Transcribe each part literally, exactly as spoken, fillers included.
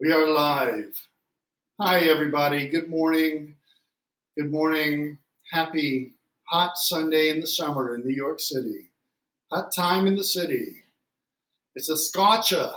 We are live. Hi, everybody. Good morning. Good morning. Happy hot Sunday in the summer in New York City. Hot time in the city. It's a scotcha.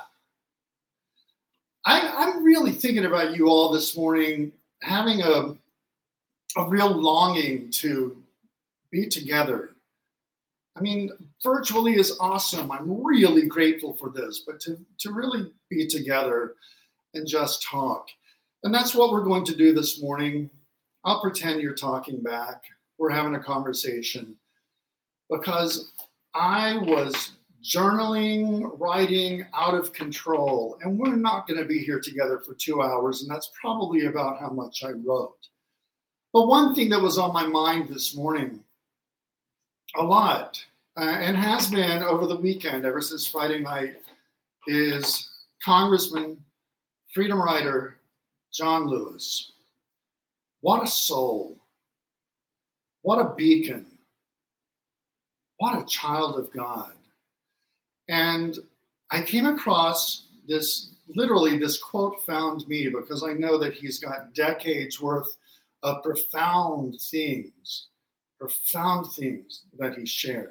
I, I'm really thinking about you all this morning, having a, a real longing to be together. I mean, virtually is awesome. I'm really grateful for this, but to, to really be together and just talk. And that's what we're going to do this morning. I'll pretend you're talking back. We're having a conversation because I was journaling, writing out of control, and we're not going to be here together for two hours, and that's probably about how much I wrote. But one thing that was on my mind this morning, a lot, uh, and has been over the weekend, ever since Friday night, is Congressman, freedom rider, John Lewis. What a soul. What a beacon. What a child of God. And I came across this, literally this quote found me because I know that he's got decades worth of profound things, profound things that he shared.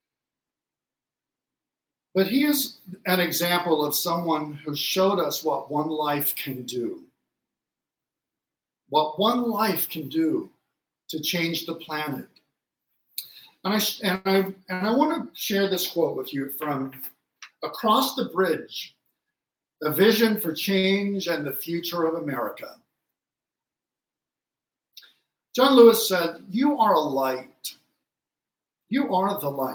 But he is an example of someone who showed us what one life can do. What one life can do to change the planet. And I, and I, and I want to share this quote with you from Across the Bridge, A Vision for Change and the Future of America. John Lewis said, "You are a light. You are the light.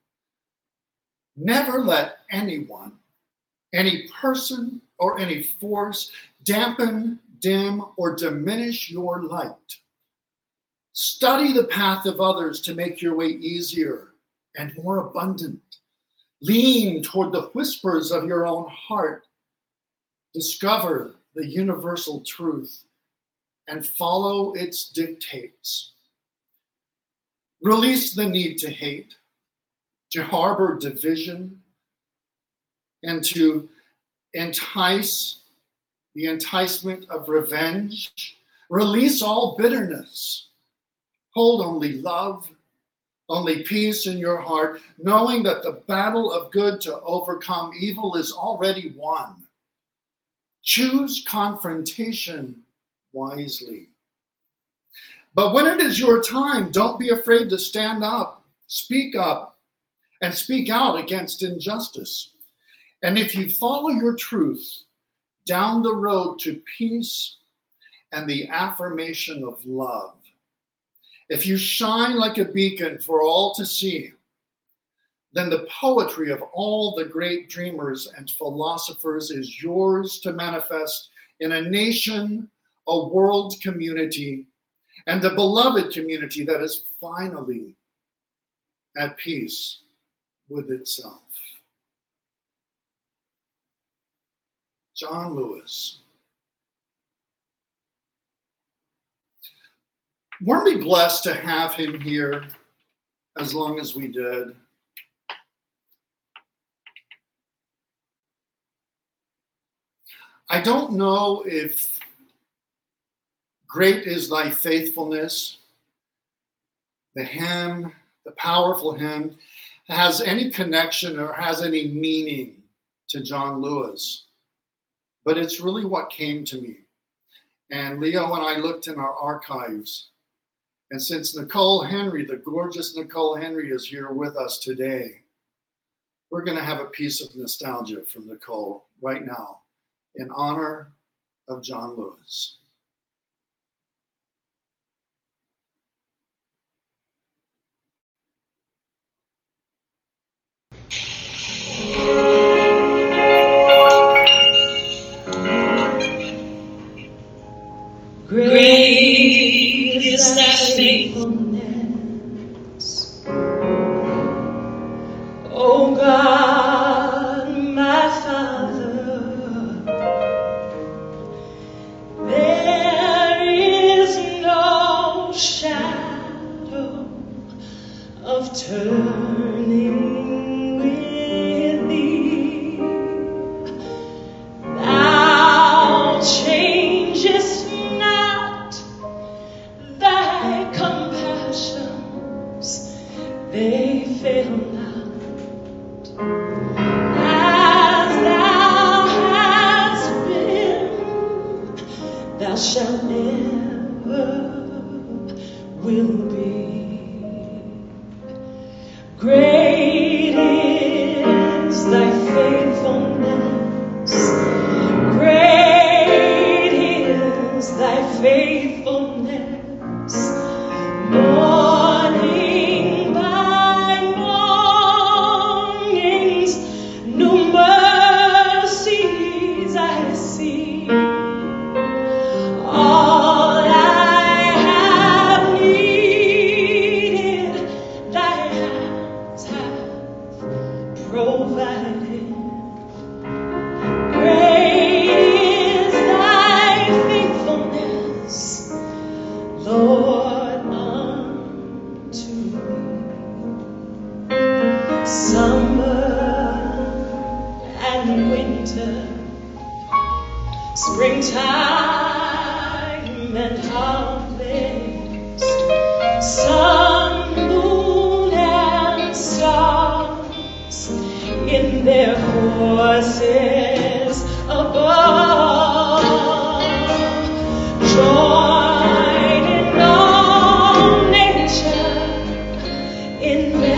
Never let anyone, any person, or any force dampen, dim, or diminish your light. Study the path of others to make your way easier and more abundant. Lean toward the whispers of your own heart. Discover the universal truth and follow its dictates. Release the need to hate, to harbor division, and to entice the enticement of revenge. Release all bitterness. Hold only love, only peace in your heart, knowing that the battle of good to overcome evil is already won. Choose confrontation wisely. But when it is your time, don't be afraid to stand up, speak up, and speak out against injustice. And if you follow your truth down the road to peace and the affirmation of love, if you shine like a beacon for all to see, then the poetry of all the great dreamers and philosophers is yours to manifest in a nation, a world community, and a beloved community that is finally at peace with itself." John Lewis. Weren't we blessed to have him here as long as we did? I don't know if "Great is Thy Faithfulness," the hymn, the powerful hymn, has any connection or has any meaning to John Lewis, but it's really what came to me. And Leo and I looked in our archives, and since Nicole Henry, the gorgeous Nicole Henry, is here with us today, we're going to have a piece of nostalgia from Nicole right now in honor of John Lewis. Great is thy faithfulness, O God, my Father. There is no shadow of turning with thee. Thou they fail not. As thou hast been, thou shalt never will be. Great is thy faithfulness. Great is thy faithfulness. Morning by mornings, new mercies I see. All I have needed, thy hands have provided. Great is thy faithfulness, Lord, unto me. Summer and winter, springtime and harvest, sun, moon, and stars in their courses above, join in all nature in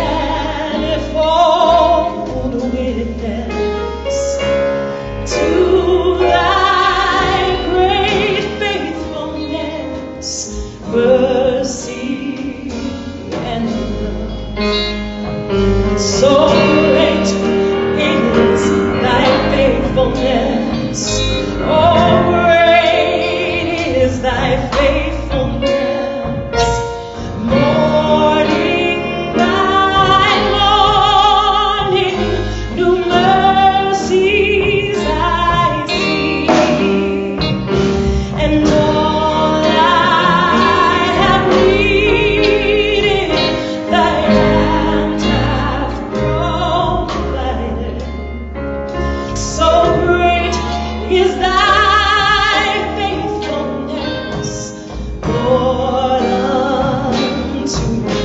manifold witness to thy great faithfulness, mercy, and love. So great is thy faithfulness. Oh, great is thy faithfulness. Morning by morning, new mercies I see. And all I have needed, thy hand hath provided. So great is thy faithfulness, Lord, unto me.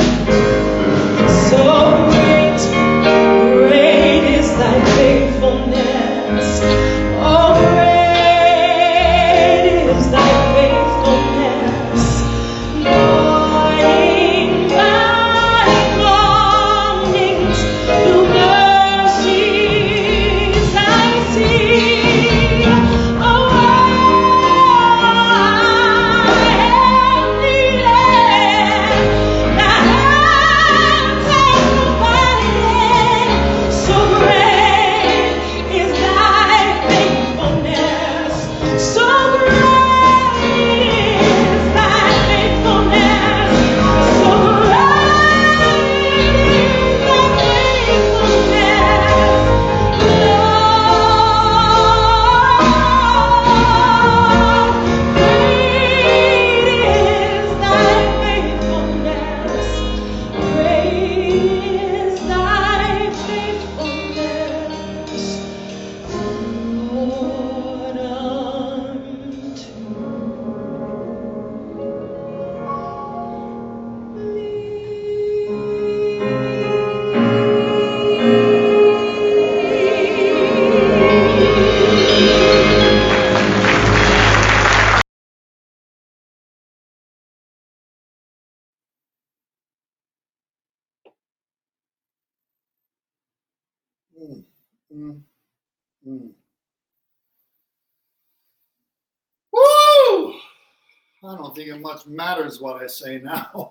So great, great is thy faithfulness. Oh, great is thy faithfulness. Morning by mornings, new mercies I see. Oh, I have needed, thy hands have provided. So great is thy faithfulness. So great is thy faithfulness. So great is thy faithfulness, Lord. Great is thy faithfulness. Great is thy faithfulness, Lord, unto Mm, mm, mm. Woo! I don't think it much matters what I say now.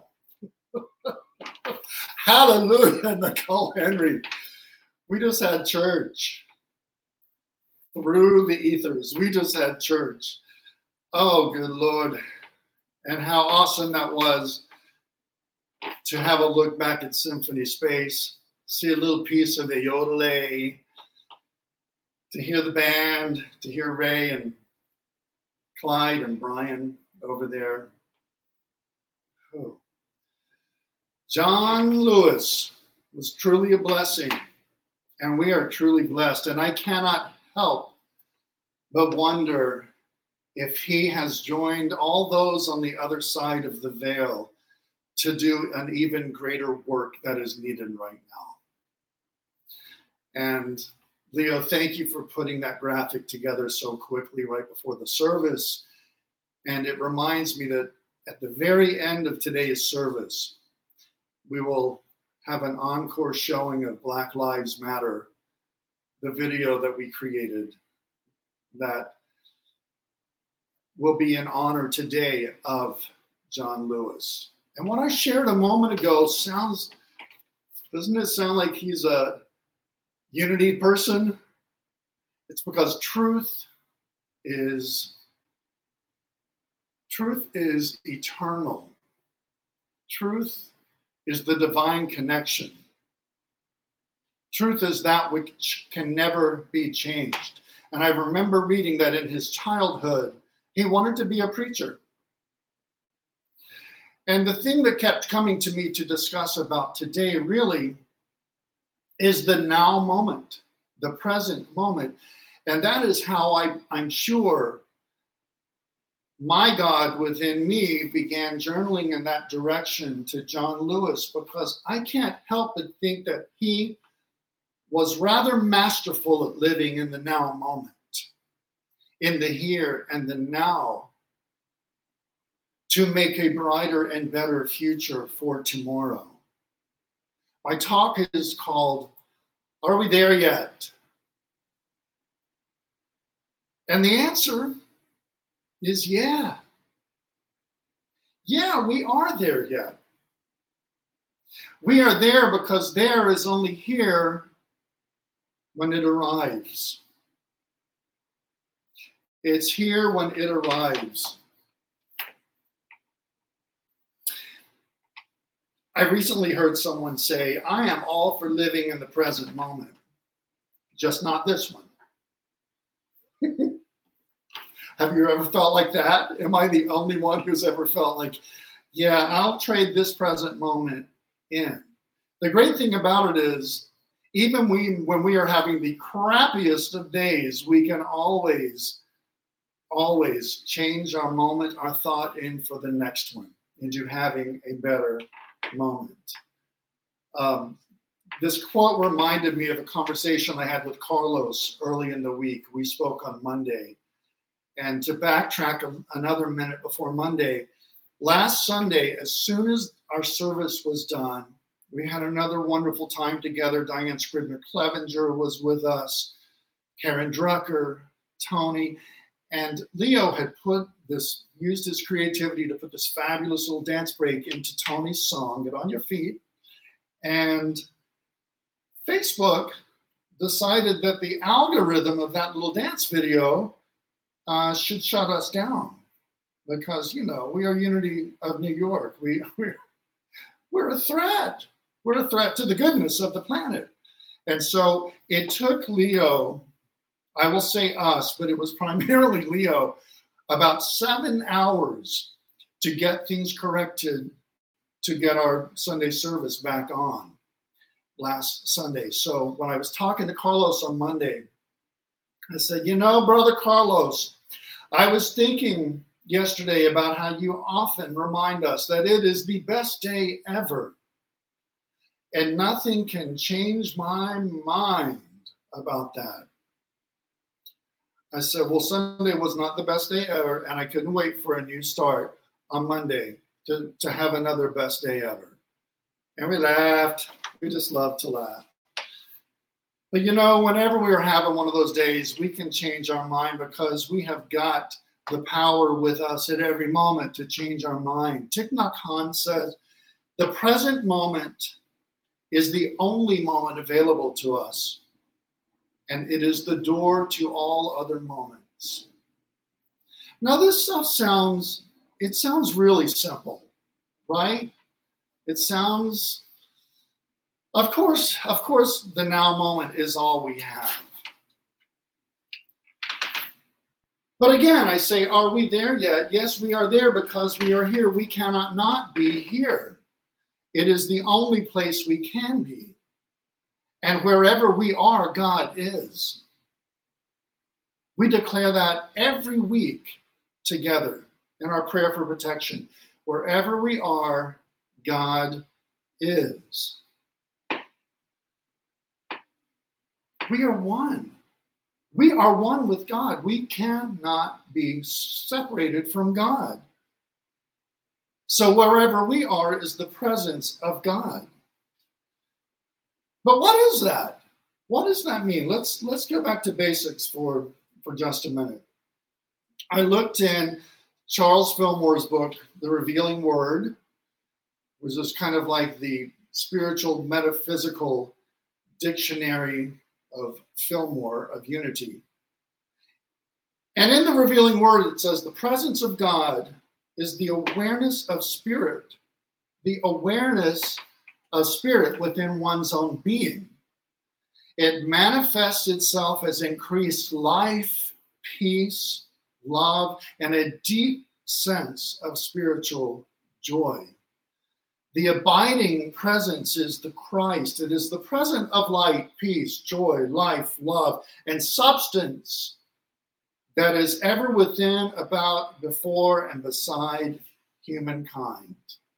Hallelujah, Nicole Henry. We just had church through the ethers. We just had church. Oh, good Lord. And how awesome that was to have a look back at Symphony Space, see a little piece of the Yodele, to hear the band, to hear Ray and Clyde and Brian over there. Oh. John Lewis was truly a blessing, and we are truly blessed. And I cannot help but wonder if he has joined all those on the other side of the veil to do an even greater work that is needed right now. And Leo, thank you for putting that graphic together so quickly right before the service. And it reminds me that at the very end of today's service, we will have an encore showing of Black Lives Matter, the video that we created that will be in honor today of John Lewis. And what I shared a moment ago sounds, doesn't it sound like he's a unity person? It's because truth is truth is eternal. Truth is the divine connection. Truth is that which can never be changed. And I remember reading that in his childhood, he wanted to be a preacher. And the thing that kept coming to me to discuss about today really is the now moment, the present moment. And that is how I, I'm sure my God within me began journaling in that direction to John Lewis, because I can't help but think that he was rather masterful at living in the now moment, in the here and the now, to make a brighter and better future for tomorrow. My talk is called, Are We There Yet? And the answer is yeah. Yeah, we are there yet. We are there because there is only here when it arrives. It's here when it arrives. I recently heard someone say, I am all for living in the present moment, just not this one. Have you ever felt like that? Am I the only one who's ever felt like, yeah, I'll trade this present moment in? The great thing about it is, even we, when we are having the crappiest of days, we can always, always change our moment, our thought in for the next one, into having a better moment. Um, this quote reminded me of a conversation I had with Carlos early in the week. We spoke on Monday. And to backtrack a, another minute before Monday, last Sunday, as soon as our service was done, we had another wonderful time together. Diane Scribner Clevenger was with us, Karen Drucker, Tony, and Leo had put this, used his creativity to put this fabulous little dance break into Tony's song, Get On Your Feet. And Facebook decided that the algorithm of that little dance video Uh, should shut us down because, you know, we are Unity of New York. We, we're, we're a threat. We're a threat to the goodness of the planet. And so it took Leo, I will say us, but it was primarily Leo, about seven hours to get things corrected to get our Sunday service back on last Sunday. So when I was talking to Carlos on Monday, I said, you know, Brother Carlos, I was thinking yesterday about how you often remind us that it is the best day ever. And nothing can change my mind about that. I said, well, Sunday was not the best day ever, and I couldn't wait for a new start on Monday to, to have another best day ever. And we laughed. We just love to laugh. But you know, whenever we're having one of those days, we can change our mind because we have got the power with us at every moment to change our mind. Thich Nhat Hanh says, the present moment is the only moment available to us, and it is the door to all other moments. Now, this stuff sounds, it sounds really simple, right? It sounds... Of course, of course, the now moment is all we have. But again, I say, are we there yet? Yes, we are there because we are here. We cannot not be here. It is the only place we can be. And wherever we are, God is. We declare that every week together in our prayer for protection. Wherever we are, God is. We are one. We are one with God. We cannot be separated from God. So wherever we are is the presence of God. But what is that? What does that mean? Let's let's go back to basics for, for just a minute. I looked in Charles Fillmore's book, The Revealing Word, which is kind of like the spiritual metaphysical dictionary of Fillmore, of unity. And in the Revealing Word, it says the presence of God is the awareness of spirit, the awareness of spirit within one's own being. It manifests itself as increased life, peace, love, and a deep sense of spiritual joy. The abiding presence is the Christ. It is the present of light, peace, joy, life, love, and substance that is ever within, about, before, and beside humankind.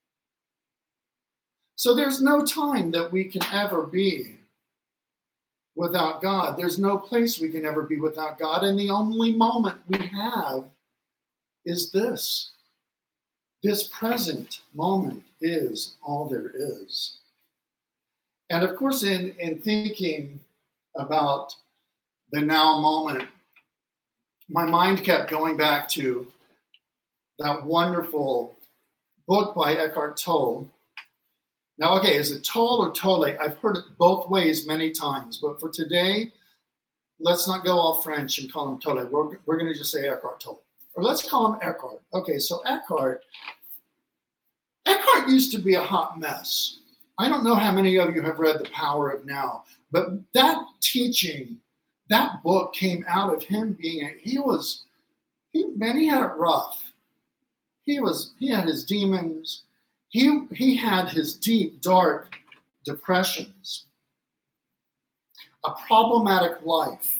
So there's no time that we can ever be without God. There's no place we can ever be without God. And the only moment we have is this. This present moment is all there is. And of course, in, in thinking about the now moment, my mind kept going back to that wonderful book by Eckhart Tolle. Now, okay, is it Tolle or Tolle? I've heard it both ways many times, but for today, let's not go all French and call him Tolle. We're, we're going to just say Eckhart Tolle. Or let's call him Eckhart. Okay, so Eckhart, Eckhart used to be a hot mess. I don't know how many of you have read The Power of Now, but that teaching, that book came out of him being, a, he was, he, man, he had it rough. He was, he had his demons. He, he had his deep, dark depressions, a problematic life.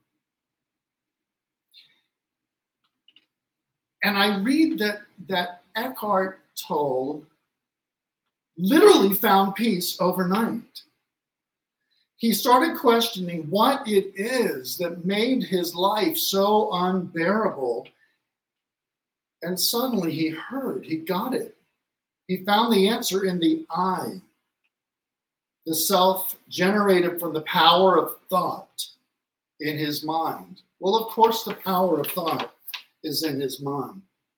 And I read that, that Eckhart Tolle literally found peace overnight. He started questioning what it is that made his life so unbearable. And suddenly he heard, he got it. He found the answer in the I, the self generated from the power of thought in his mind. Well, of course, the power of thought is in his mind.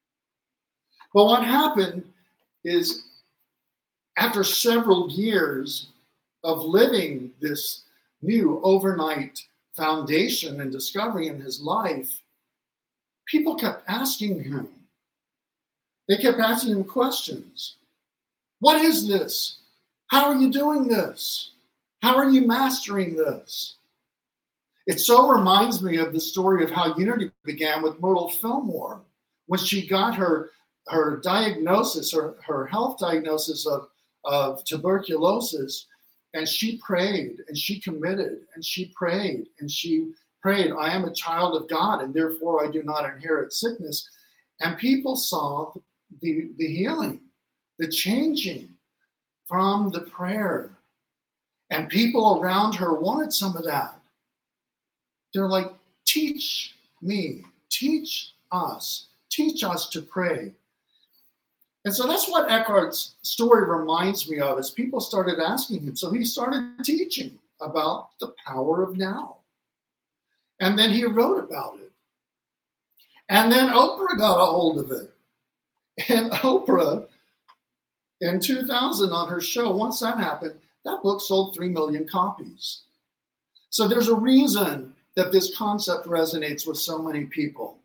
But what happened is, after several years of living this new overnight foundation and discovery in his life, people kept asking him. They kept asking him questions. What is this? How are you doing this? How are you mastering this? It so reminds me of the story of how Unity began with Myrtle Fillmore when she got her, her diagnosis, her, her health diagnosis of, of tuberculosis, and she prayed and she committed and she prayed and she prayed, I am a child of God and therefore I do not inherit sickness. And people saw the, the healing, the changing from the prayer. And people around her wanted some of that. They're like, teach me, teach us, teach us to pray. And so that's what Eckhart's story reminds me of, as people started asking him. So he started teaching about the power of now. And then he wrote about it. And then Oprah got a hold of it. And Oprah, in two thousand on her show, once that happened, that book sold three million copies. So there's a reason that this concept resonates with so many people.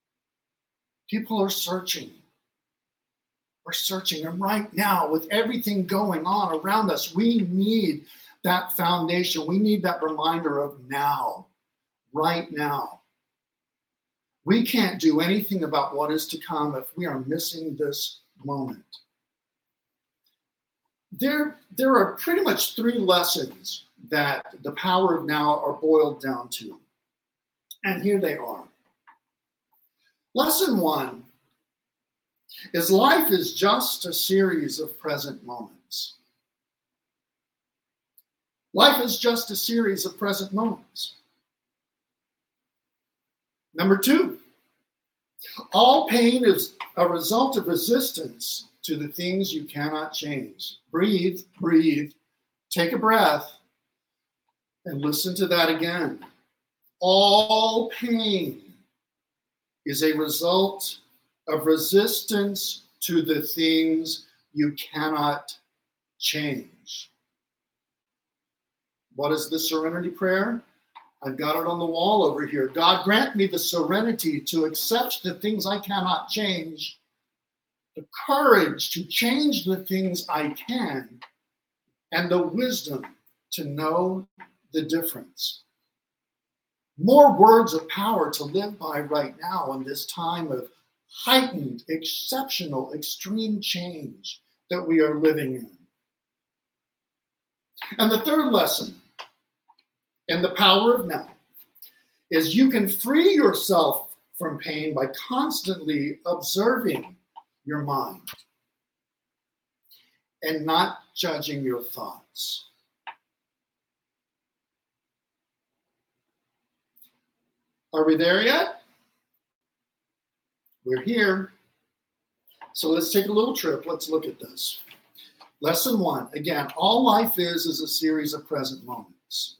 People are searching. We're searching. And right now, with everything going on around us, we need that foundation. We need that reminder of now, right now. We can't do anything about what is to come if we are missing this moment. There, there are pretty much three lessons that the power of now are boiled down to. And here they are. Lesson one is life is just a series of present moments. Life is just a series of present moments. Number two, all pain is a result of resistance to the things you cannot change. Breathe, breathe, take a breath, and listen to that again. All pain is a result of resistance to the things you cannot change. What is the serenity prayer? I've got it on the wall over here. God, grant me the serenity to accept the things I cannot change, the courage to change the things I can, and the wisdom to know the difference. More words of power to live by right now in this time of heightened, exceptional, extreme change that we are living in. And the third lesson in the power of now is you can free yourself from pain by constantly observing your mind and not judging your thoughts. Are we there yet? We're here. So let's take a little trip. Let's look at this. Lesson one. Again, all life is is a series of present moments.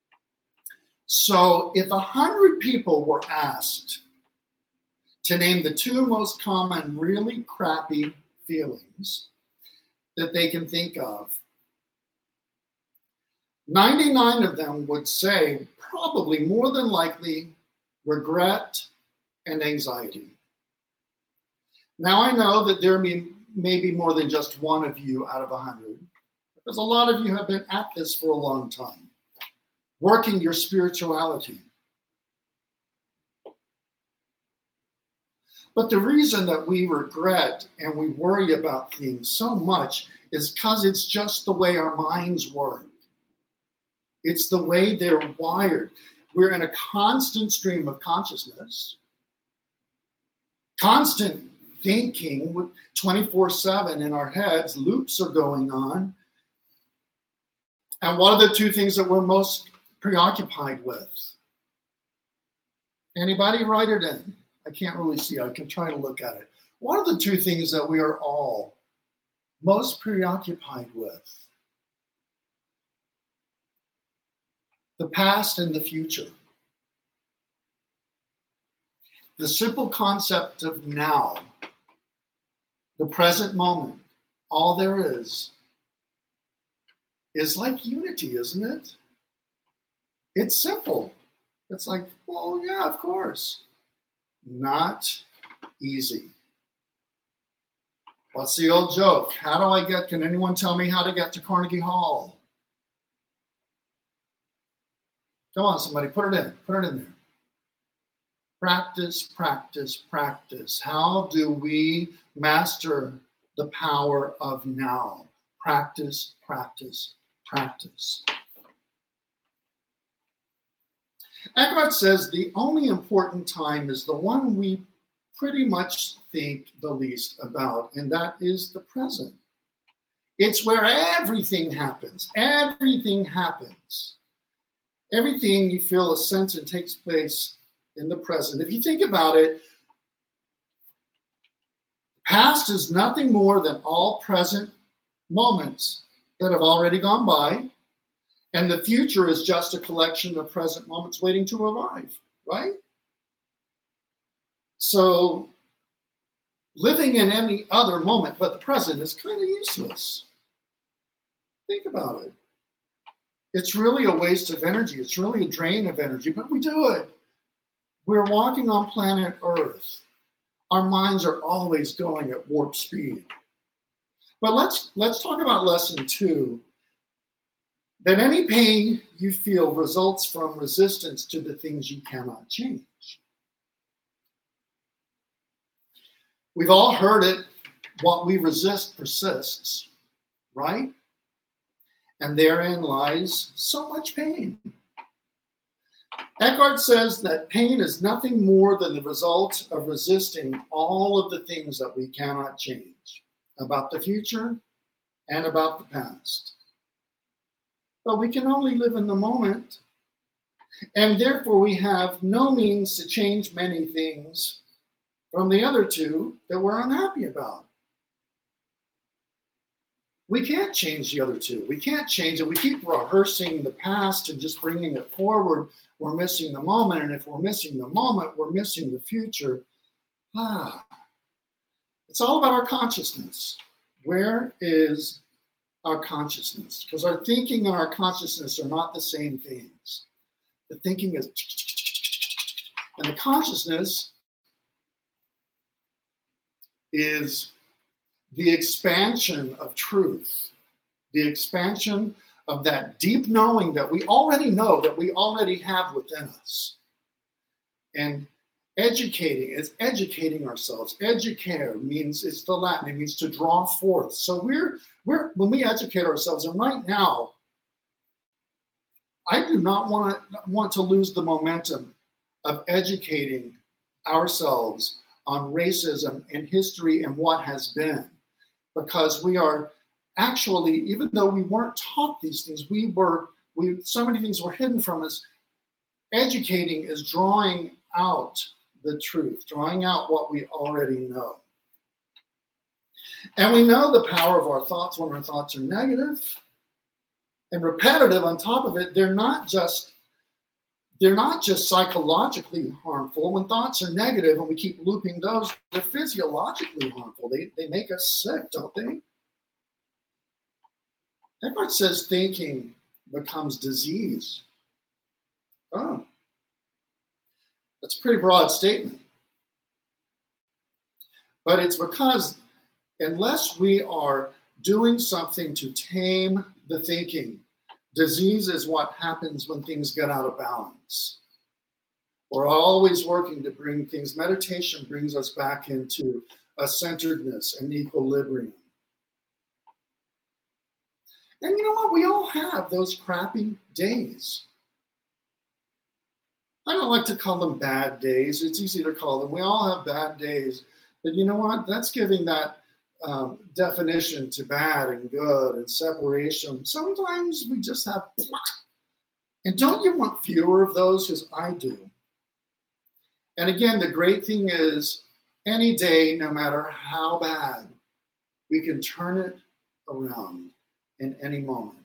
So if a hundred people were asked to name the two most common really crappy feelings that they can think of, ninety-nine of them would say probably more than likely regret and anxiety. Now I know that there may, may be more than just one of you out of a hundred, because a lot of you have been at this for a long time, working your spirituality. But the reason that we regret and we worry about things so much is because it's just the way our minds work. It's the way they're wired. We're in a constant stream of consciousness, constant thinking twenty-four seven in our heads, loops are going on. And what are the two things that we're most preoccupied with? Anybody? Write it in. I can't really see. I can try to look at it. What are the two things that we are all most preoccupied with? The past and the future. The simple concept of now, the present moment, all there is, is like unity, isn't it? It's simple. It's like, well, yeah, of course. Not easy. What's the old joke? How do I get, can anyone tell me how to get to Carnegie Hall? Come on, somebody, put it in. Put it in there. Practice, practice, practice. How do we master the power of now? Practice, practice, practice. Eckhart says the only important time is the one we pretty much think the least about, and that is the present. It's where everything happens. Everything happens. Everything you feel a sense and takes place in the present. If you think about it, past is nothing more than all present moments that have already gone by, and the future is just a collection of present moments waiting to arrive, right? So living in any other moment but the present is kind of useless. Think about it. It's really a waste of energy. It's really a drain of energy, but we do it. We're walking on planet Earth. Our minds are always going at warp speed. But let's let's talk about lesson two. That any pain you feel results from resistance to the things you cannot change. We've all heard it, what we resist persists, right? And therein lies so much pain. Eckhart says that pain is nothing more than the result of resisting all of the things that we cannot change about the future and about the past. But we can only live in the moment, and therefore we have no means to change many things from the other two that we're unhappy about. We can't change the other two. We can't change it. We keep rehearsing the past and just bringing it forward. We're missing the moment. And if we're missing the moment, we're missing the future. Ah, it's all about our consciousness. Where is our consciousness? Because our thinking and our consciousness are not the same things. The thinking is, and the consciousness is the expansion of truth, the expansion of that deep knowing that we already know, that we already have within us. And educating is educating ourselves. Educare means, it's the Latin, it means to draw forth. So we're, we're when we educate ourselves, and right now, I do not want to, want to lose the momentum of educating ourselves on racism and history and what has been. Because we are actually, even though we weren't taught these things, we were, we so many things were hidden from us. Educating is drawing out the truth, drawing out what we already know. And we know the power of our thoughts when our thoughts are negative and repetitive. On top of it, they're not just They're not just psychologically harmful. When thoughts are negative and we keep looping those, they're physiologically harmful. They, they make us sick, don't they? Eckhart says thinking becomes disease. Oh, that's a pretty broad statement. But it's because unless we are doing something to tame the thinking, disease is what happens when things get out of balance. We're always working to bring things. Meditation brings us back into a centeredness and equilibrium. And you know what? We all have those crappy days. I don't like to call them bad days. It's easy to call them. We all have bad days. But you know what? That's giving that Um, definition to bad and good and separation. Sometimes we just have, and don't you want fewer of those? Because I do. And again, the great thing is any day, no matter how bad, we can turn it around in any moment.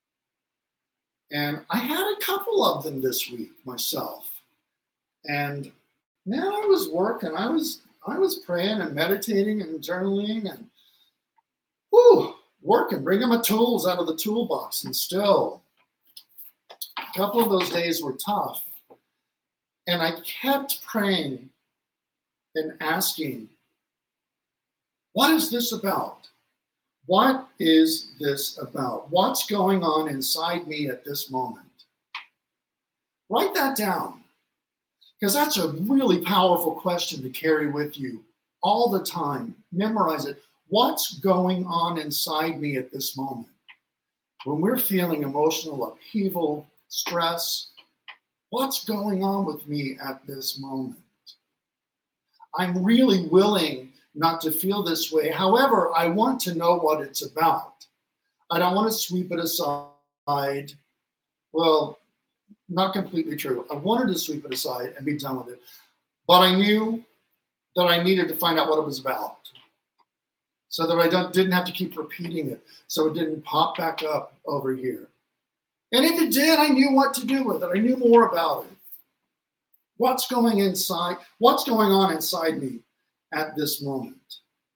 And I had a couple of them this week myself. And man, I was working. I was I was praying and meditating and journaling and whew, working, bringing my tools out of the toolbox. And still, a couple of those days were tough. And I kept praying and asking, what is this about? What is this about? What's going on inside me at this moment? Write that down. Because that's a really powerful question to carry with you all the time. Memorize it. What's going on inside me at this moment? When we're feeling emotional upheaval, stress, what's going on with me at this moment? I'm really willing not to feel this way. However, I want to know what it's about. I don't want to sweep it aside. Well, not completely true. I wanted to sweep it aside and be done with it. But I knew that I needed to find out what it was about so that I don't, didn't have to keep repeating it, so it didn't pop back up over here. And if it did, I knew what to do with it. I knew more about it. What's going inside? What's going on inside me at this moment?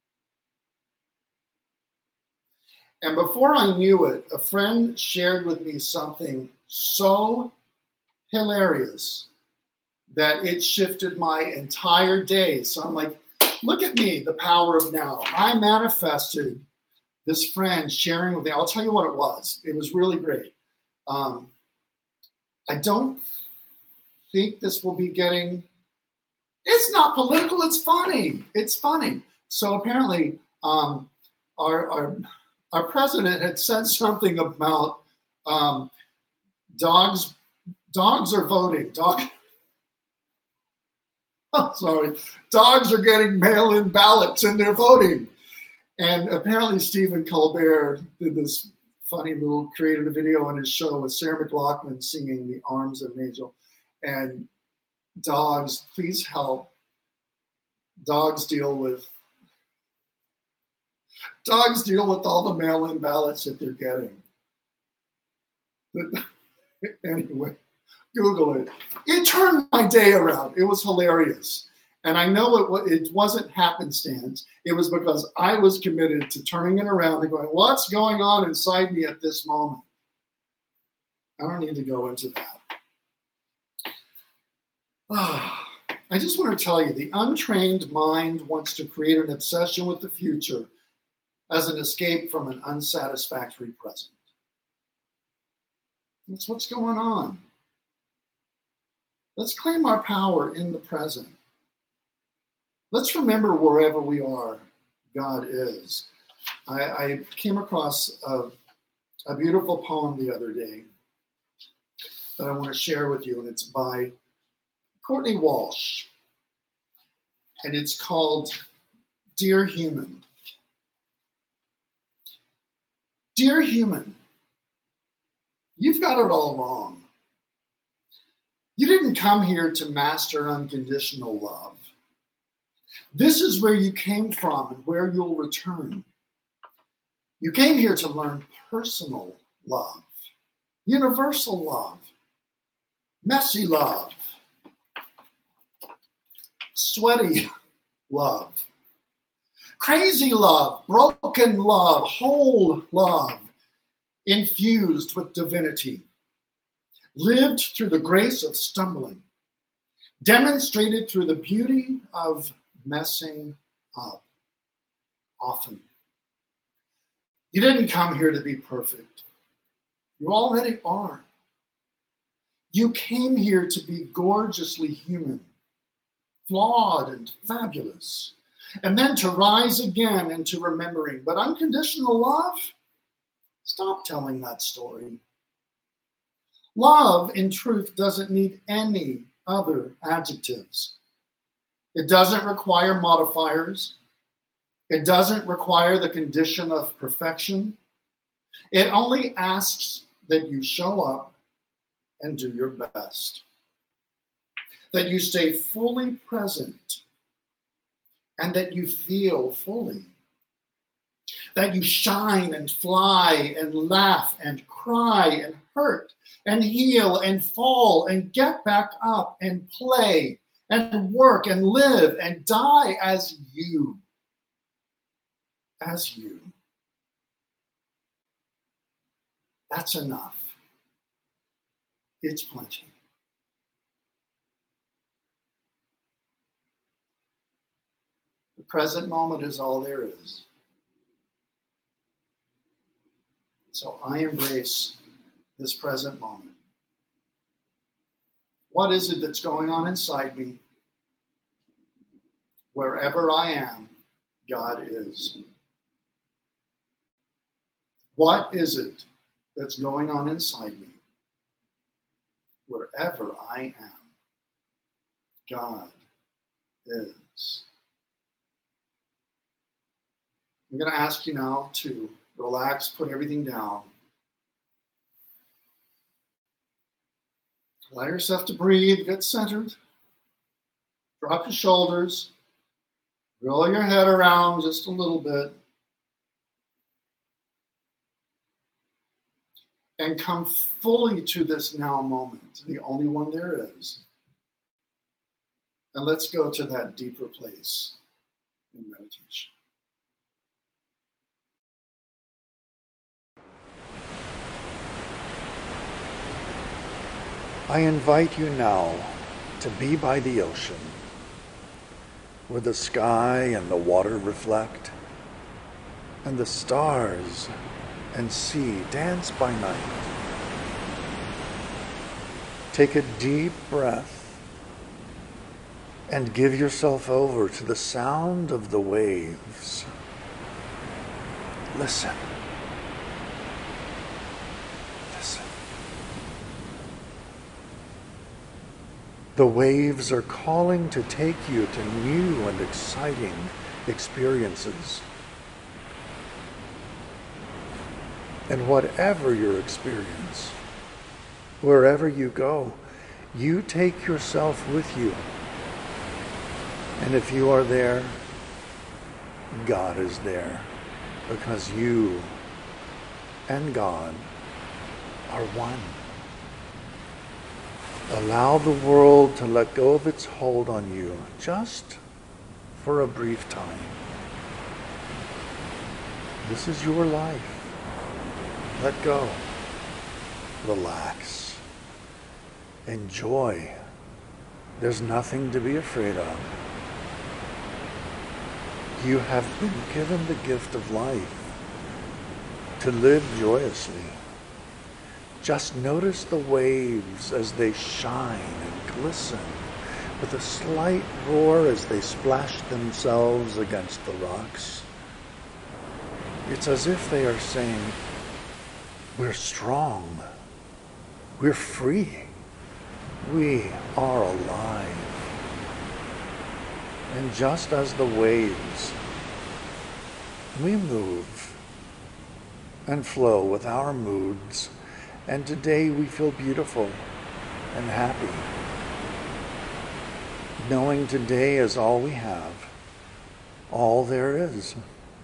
And before I knew it, a friend shared with me something so hilarious that it shifted my entire day. So I'm like, look at me, the power of now. I manifested this friend sharing with me. I'll tell you what it was. It was really great. Um, I don't think this will be getting, it's not political, it's funny. It's funny. So apparently um, our, our, our president had said something about um, dogs Dogs are voting. Dog. I'm sorry. Dogs are getting mail-in ballots and they're voting. And apparently Stephen Colbert did this funny little, created a video on his show with Sarah McLachlan singing The Arms of an Angel. And dogs, please help. Dogs deal with, dogs deal with all the mail-in ballots that they're getting. But anyway, Google it. It turned my day around. It was hilarious. And I know it, it wasn't happenstance. It was because I was committed to turning it around and going, what's going on inside me at this moment? I don't need to go into that. Ah, I just want to tell you, the untrained mind wants to create an obsession with the future as an escape from an unsatisfactory present. That's what's going on. Let's claim our power in the present. Let's remember wherever we are, God is. I, I came across a, a beautiful poem the other day that I want to share with you, and it's by Courtney Walsh, and it's called Dear Human. Dear Human, you've got it all wrong. You didn't come here to master unconditional love. This is where you came from and where you'll return. You came here to learn personal love, universal love, messy love, sweaty love, crazy love, broken love, whole love, infused with divinity, lived through the grace of stumbling, demonstrated through the beauty of messing up often. You didn't come here to be perfect. You already are. You came here to be gorgeously human, flawed and fabulous, and then to rise again into remembering. But unconditional love? Stop telling that story. Love, in truth, doesn't need any other adjectives. It doesn't require modifiers. It doesn't require the condition of perfection. It only asks that you show up and do your best. That you stay fully present and that you feel fully. That you shine and fly and laugh and cry and hurt and heal and fall and get back up and play and work and live and die as you. As you. That's enough. It's plenty. The present moment is all there is. So I embrace this present moment. What is it that's going on inside me? Wherever I am, God is. What is it that's going on inside me? Wherever I am, God is. I'm going to ask you now to relax, put everything down. Allow yourself to breathe, get centered. Drop your shoulders. Roll your head around just a little bit. And come fully to this now moment, the only one there is. And let's go to that deeper place in meditation. I invite you now to be by the ocean, where the sky and the water reflect, and the stars and sea dance by night. Take a deep breath and give yourself over to the sound of the waves. Listen. Listen. The waves are calling to take you to new and exciting experiences. And whatever your experience, wherever you go, you take yourself with you. And if you are there, God is there, because you and God are one. Allow the world to let go of its hold on you just for a brief time. This is your life. Let go. Relax. Enjoy. There's nothing to be afraid of. You have been given the gift of life to live joyously. Just notice the waves as they shine and glisten with a slight roar as they splash themselves against the rocks. It's as if they are saying, we're strong, we're free, we are alive. And just as the waves, we move and flow with our moods. And today we feel beautiful and happy, knowing today is all we have, all there is.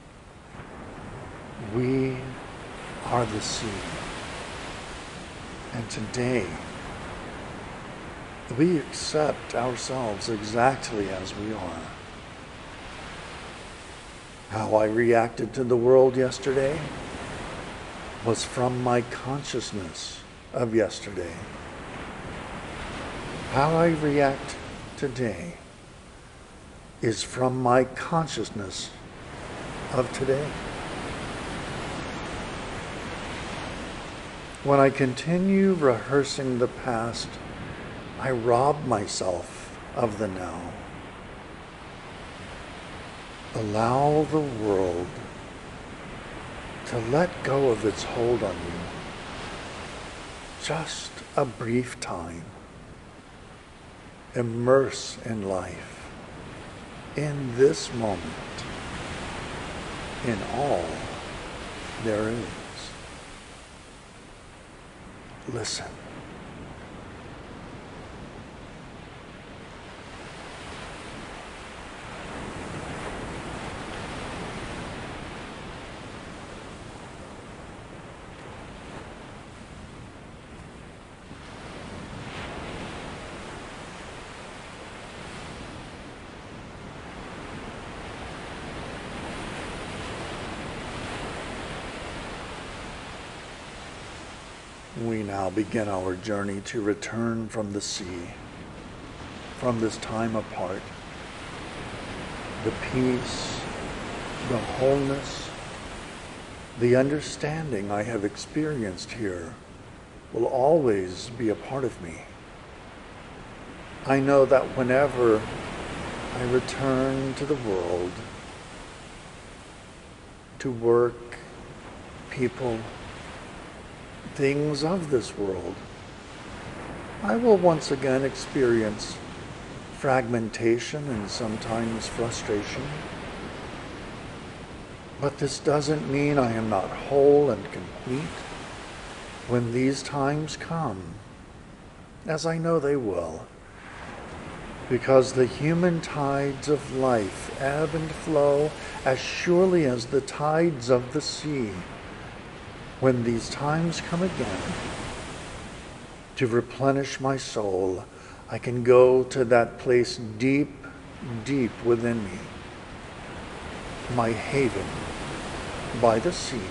We are the sea. And today, we accept ourselves exactly as we are. How I reacted to the world yesterday was from my consciousness of yesterday. How I react today is from my consciousness of today. When I continue rehearsing the past, I rob myself of the now. Allow the world to let go of its hold on you. Just a brief time. Immerse in life, in this moment, in all there is. Listen. We now begin our journey to return from the sea, from this time apart. The peace, the wholeness, the understanding I have experienced here will always be a part of me. I know that whenever I return to the world, to work, people, things of this world, I will once again experience fragmentation and sometimes frustration. But this doesn't mean I am not whole and complete when these times come, as I know they will, because the human tides of life ebb and flow as surely as the tides of the sea. When these times come again, to replenish my soul, I can go to that place deep, deep within me, my haven by the sea,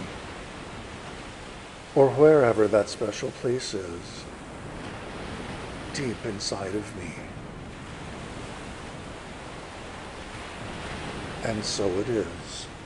or wherever that special place is, deep inside of me. And so it is.